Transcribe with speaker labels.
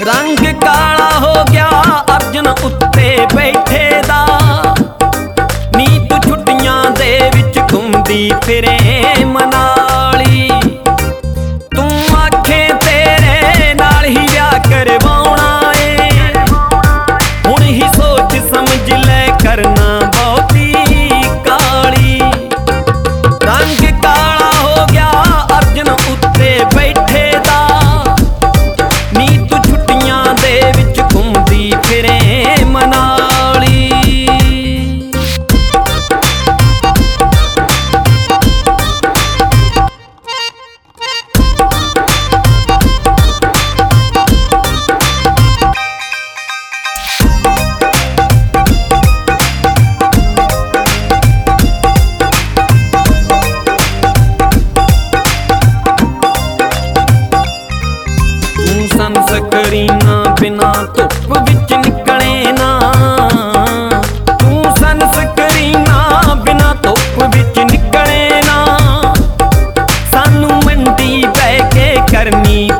Speaker 1: रंग काला हो गया अर्जन उत्ते बैठे दा, नी तू छुट्टियां दे विच घुमदी फिरे मनाली। तू आखे तेरे नाल ही ब्याह करवाउणा ए, हुण ही सोच समझ ले करना बहुती काली। रंग काला हो गया अर्जन उत्ते बैठे दा, नी तू छुट्टियां दे विच घुमदी फिरे मनाली। संस्करीना बिना धुप विच निकले ना, तू संस्करीना बिना धुप विच निकले ना। सानू मंडी बह के करनी